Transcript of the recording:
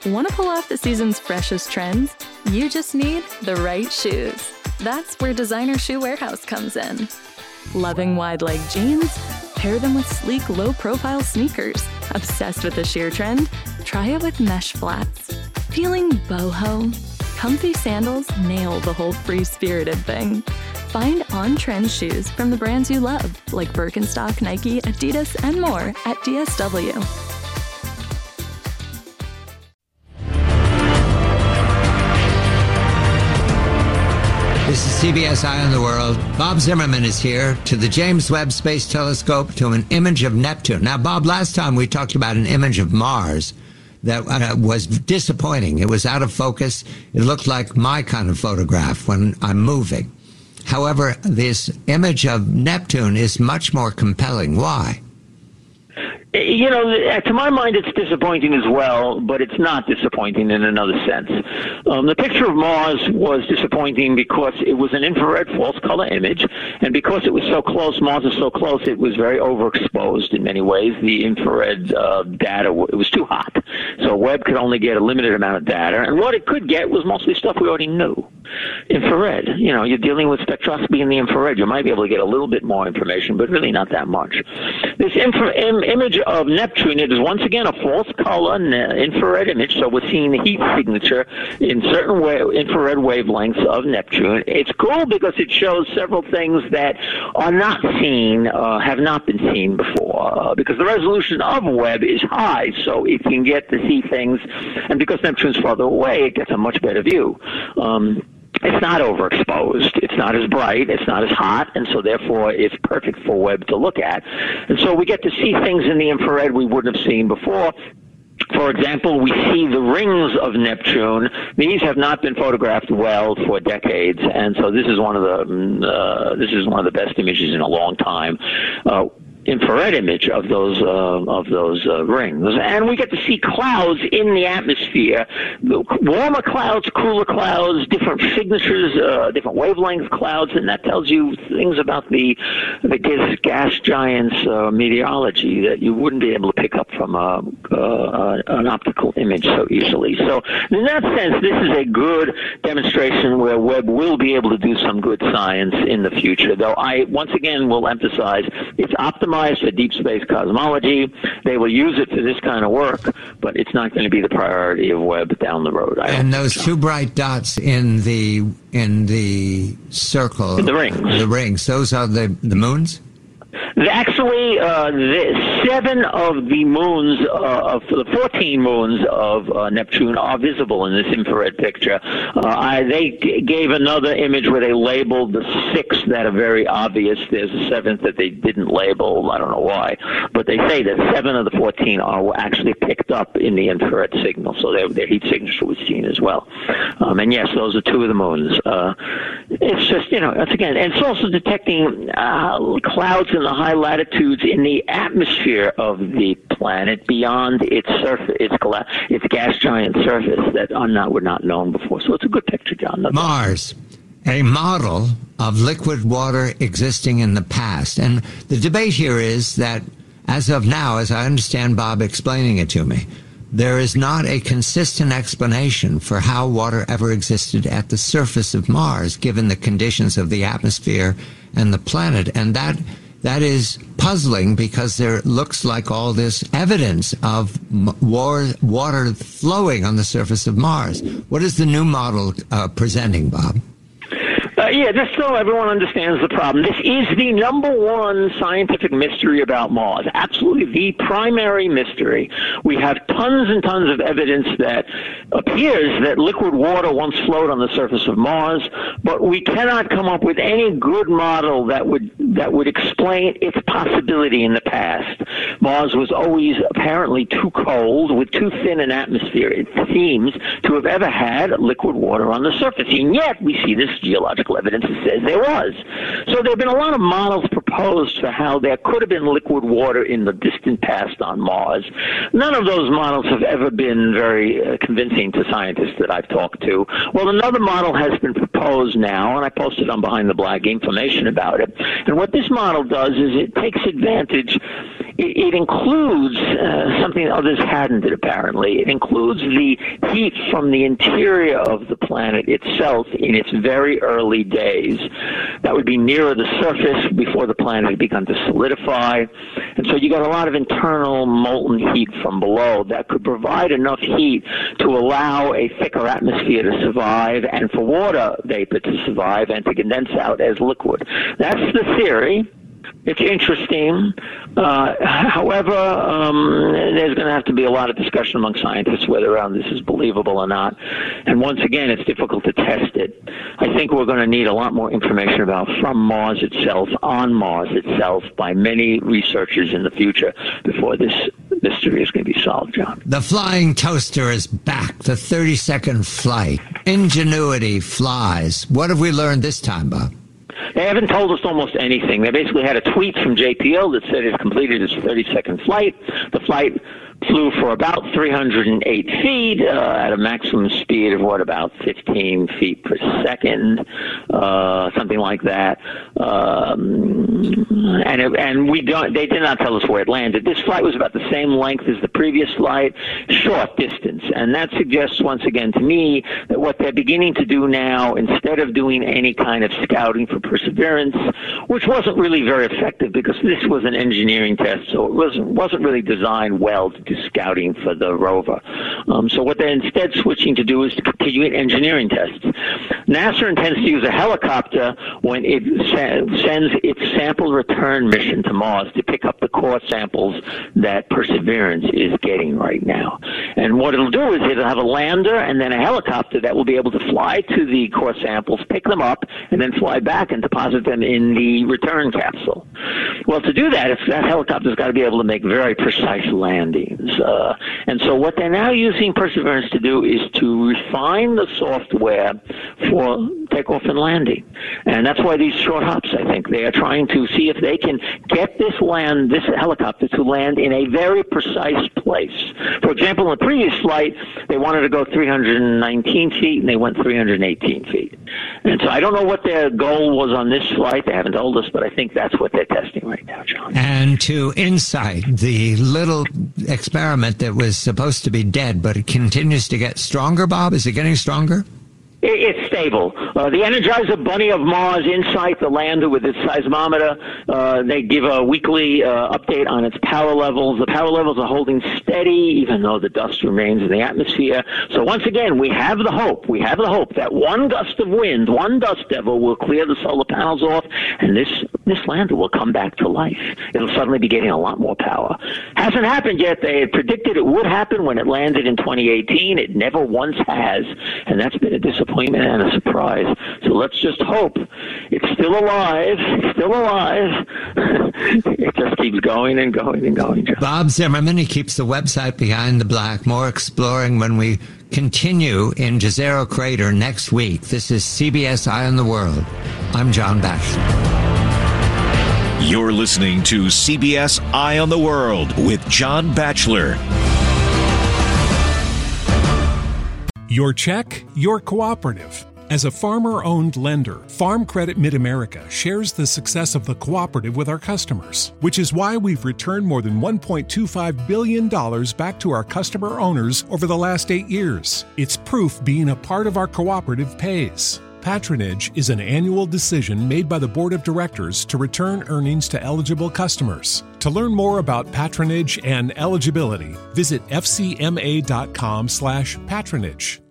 Want to pull off the season's freshest trends? You just need the right shoes. That's where Designer Shoe Warehouse comes in. Loving wide-leg jeans? Pair them with sleek, low-profile sneakers. Obsessed with the sheer trend? Try it with mesh flats. Feeling boho? Comfy sandals nail the whole free-spirited thing. Find on-trend shoes from the brands you love, like Birkenstock, Nike, Adidas, and more at DSW. This is CBS Eye on the World. Bob Zimmerman is here to the James Webb Space Telescope to an image of Neptune. Now, Bob, last time we talked about an image of Mars that was disappointing. It was out of focus. It looked like my kind of photograph when I'm moving. However, this image of Neptune is much more compelling. Why? You know, to my mind, it's disappointing as well, but it's not disappointing in another sense. The picture of Mars was disappointing because it was an infrared false color image, and because it was so close, Mars is so close, it was very overexposed in many ways. The infrared data, it was too hot, so Webb could only get a limited amount of data, and what it could get was mostly stuff we already knew. Infrared, you know, you're dealing with spectroscopy in the infrared. You might be able to get a little bit more information, but really not that much. This image of Neptune, it is once again a false color infrared image, so we're seeing the heat signature in certain infrared wavelengths of Neptune. It's cool because it shows several things that are not seen, have not been seen before, because the resolution of Webb is high, so it can get to see things, and because Neptune's farther away, it gets a much better view. It's not overexposed. It's not as bright. It's not as hot. And so, therefore, it's perfect for Webb to look at. And so we get to see things in the infrared we wouldn't have seen before. For example, we see the rings of Neptune. These have not been photographed well for decades, and so this is one of the best images in a long time. Infrared image of those rings, and we get to see clouds in the atmosphere, warmer clouds, cooler clouds, different signatures, different wavelength clouds, and that tells you things about the gas giants meteorology that you wouldn't be able to pick up from an optical image so easily. So in that sense, this is a good demonstration where Webb will be able to do some good science in the future, though I once again will emphasize it's optimized for deep space cosmology. They will use it for this kind of work, but it's not going to be the priority of Webb down the road. And those two bright dots in the circle, the rings, those are the moons? Actually, the 7 of the moons, of the 14 moons of Neptune are visible in this infrared picture. They gave another image where they labeled the 6 that are very obvious. There's a 7th that they didn't label. I don't know why. But they say that 7 of the 14 are actually picked up in the infrared signal, so their heat signature was seen as well. And yes, those are 2 of the moons. It's just, you know, that's again, and it's also detecting clouds in the high latitudes in the atmosphere of the planet beyond its surface, its gas giant surface that were not known before. So it's a good picture, John. Mars, a model of liquid water existing in the past. And the debate here is that as of now, as I understand Bob explaining it to me, there is not a consistent explanation for how water ever existed at the surface of Mars, given the conditions of the atmosphere and the planet. And that is puzzling because there looks like all this evidence of water flowing on the surface of Mars. What is the new model presenting, Bob? Just so everyone understands the problem, this is the #1 scientific mystery about Mars. Absolutely the primary mystery. We have tons and tons of evidence that appears that liquid water once flowed on the surface of Mars, but we cannot come up with any good model that would explain its possibility in the past. Mars was always apparently too cold, with too thin an atmosphere, it seems, to have ever had liquid water on the surface. And yet we see this geological evidence that says there was. So there have been a lot of models proposed for how there could have been liquid water in the distant past on Mars. None of those models have ever been very convincing to scientists that I've talked to. Well, another model has been proposed now, and I posted on Behind the Black information about it. And what this model does is it takes advantage. it includes something others hadn't, apparently. It includes the heat from the interior of the planet itself in its very early days. That would be nearer the surface before the planet had begun to solidify. And so you got a lot of internal molten heat from below that could provide enough heat to allow a thicker atmosphere to survive and for water vapor to survive and to condense out as liquid. That's the theory. It's interesting. However, there's going to have to be a lot of discussion among scientists whether this is believable or not. And once again, it's difficult to test it. I think we're going to need a lot more information from Mars itself, on Mars itself, by many researchers in the future before this mystery is going to be solved, John. The flying toaster is back. The 30-second flight. Ingenuity flies. What have we learned this time, Bob? They haven't told us almost anything. They basically had a tweet from JPL that said it completed its 30-second flight. The flight flew for about 308 feet at a maximum speed of about 15 feet per second, something like that. They did not tell us where it landed. This flight was about the same length as the previous flight, short distance, and that suggests once again to me that what they're beginning to do now, instead of doing any kind of scouting for Perseverance, which wasn't really very effective because this was an engineering test, so it wasn't really designed well to do scouting for the rover. So what they're instead switching to do is to continue engineering tests. NASA intends to use a helicopter when it sends its sample return mission to Mars to pick up the core samples that Perseverance is getting right now. And what it'll do is it'll have a lander and then a helicopter that will be able to fly to the core samples, pick them up, and then fly back and deposit them in the return capsule. Well, to do that, that helicopter's got to be able to make very precise landings. And so what they're now using Perseverance to do is to refine the software for takeoff and landing. And that's why these short hops, I think. They are trying to see if they can get this helicopter to land in a very precise place. For example, in the previous flight, they wanted to go 319 feet, and they went 318 feet. And so I don't know what their goal was on this flight. They haven't told us, but I think that's what they're testing right now, John. And to InSight, the little experiment that was supposed to be dead, but it continues to get stronger, Bob? Is it getting stronger? It's stable. The Energizer Bunny of Mars, InSight, the lander with its seismometer, they give a weekly update on its power levels. The power levels are holding steady, even though the dust remains in the atmosphere. So once again, we have the hope that one gust of wind, one dust devil will clear the solar panels off, and this lander will come back to life. It'll suddenly be getting a lot more power. Hasn't happened yet. They had predicted it would happen when it landed in 2018. It never once has, and that's been a disappointment and a surprise. So let's just hope it's still alive. It just keeps going and going and going, John. Bob Zimmerman, he keeps the website Behind the Black. More exploring when we continue in Jezero Crater next week. This is CBS Eye on the World. I'm John Batchelor. You're listening to CBS Eye on the World with John Batchelor. Your check, your cooperative. As a farmer-owned lender, Farm Credit Mid-America shares the success of the cooperative with our customers, which is why we've returned more than $1.25 billion back to our customer owners over the last 8 years. It's proof being a part of our cooperative pays. Patronage is an annual decision made by the Board of Directors to return earnings to eligible customers. To learn more about patronage and eligibility, visit fcma.com/patronage.